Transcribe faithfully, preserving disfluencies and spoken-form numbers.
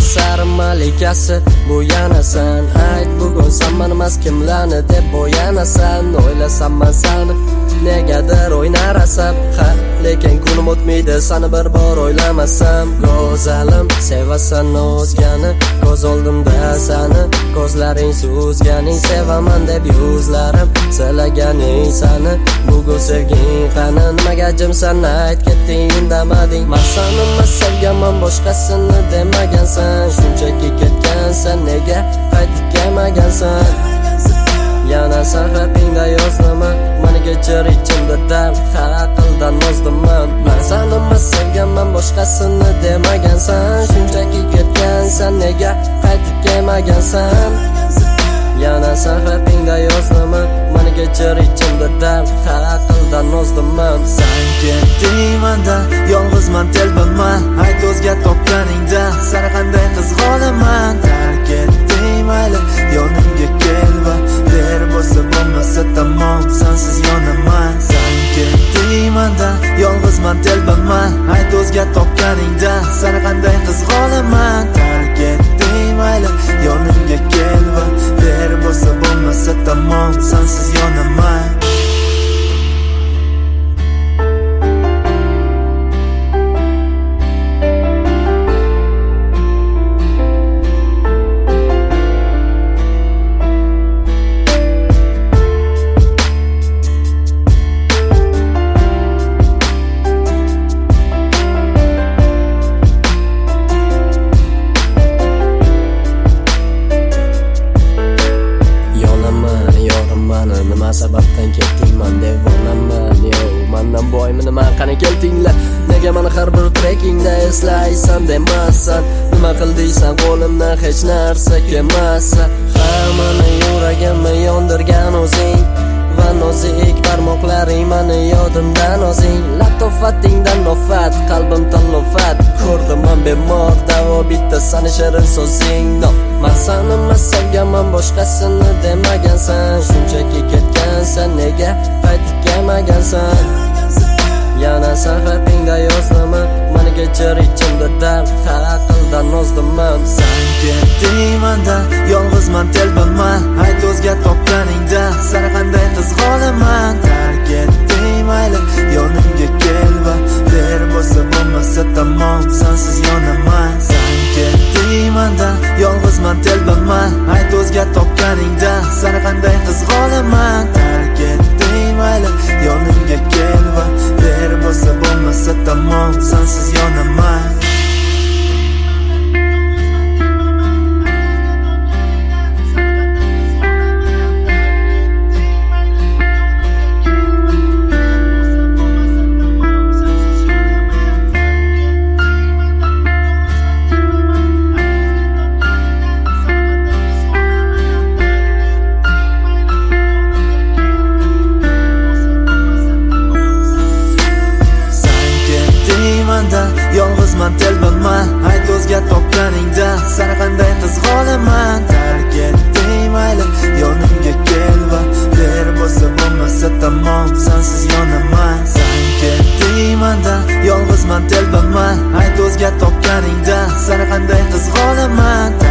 asar malikasi bu yana sen. Ayt bugun sen emas kimlarni deb bo'yanasan. O'ylasam men seni negadir o'ynar asab. Ha, lekin kunim o'tmaydi seni bir bor o'ylamasam. Go'zalim sevasan o'zgani, ko'z oldimda seni, ko'zlaring so'zganing sevaman deb yuzlarim silaganing seni. Bugun sevging qani, nimaga jimsan ayt ketding indamading. Men seni emas sevganman boshqasini demagansan. Shunchaki ketgansan nega qaytib kelmagansan. Yana sahifingda yozdiman, meni kechir ichimda dard, har aqldan ozdiman. Men seni emas sevganman boshqasini demagansan. Shunchaki ketgansan nega qaytib kelmagansan. Yana sahifingda yozdiman, meni kechir ichimda dard, har aqldan ozdiman. Sen ketding mendan, yolg'izman telbaman. Ayt o'zga topganingda seni qanday qizg'onaman. Tark etding mayli yonimga kel va ber bo'lsa bo'lmasa tamom, sensiz yonaman. Sen ketding mendan, yolg'izman telbaman. Ayt o'zga topganingda seni qanday qizg'onaman. Tark etding mayli yonimga kel va ber bo'lsa bo'lmasa tamom, sensiz yonaman. Nima sababdan ketdingman deb o'ylaman. Yo, mendan boymi nima qani keldinglar? Nega meni har bir trekingda eslaysan demasan? Nima qildiysan qo'limdan hech narsa kelmasa? Hammani yuragimni yondirgan o'zing va nozik barmoqlaring meni yodimdan o'zing. Latofatingdan nofat, qalbim talofat. Ko'rdim men bemor davo bitta seni shirin so'zing. No, men seni emas sevganman boshqasini demagansan. Shunchaki ketgansan nega qaytib kelmagansan. Yana sahifingda yozdiman, meni kechir ichimda dard, har aqldan ozdiman. Sen ketding mendan, yolg'izman telbaman. Ayt o'zga topganingda seni qanday qizg'onaman. Tark etding mayli yonimga kel va ber bo'lsa bo'lmasa tamom, sensiz yonaman. Sen ketding mendan, yolg'izman telbaman. Ayt o'zga topganingda seni qanday qizg'onaman. Tark etding mayli yonimga kel va ber bo'lsa bo'lmasa tamom, sensiz yonaman. Yolg'izman telbaman. Ayt o'zga topganingda seni qanday qizg'onaman. Tark etding mayli yonimga kel va ber bo'lsa bo'lmasa tamom, sensiz yonaman. Sen ketding mendan, yolg'izman telbaman. Ayt o'zga topganingda seni qanday qizg'onaman.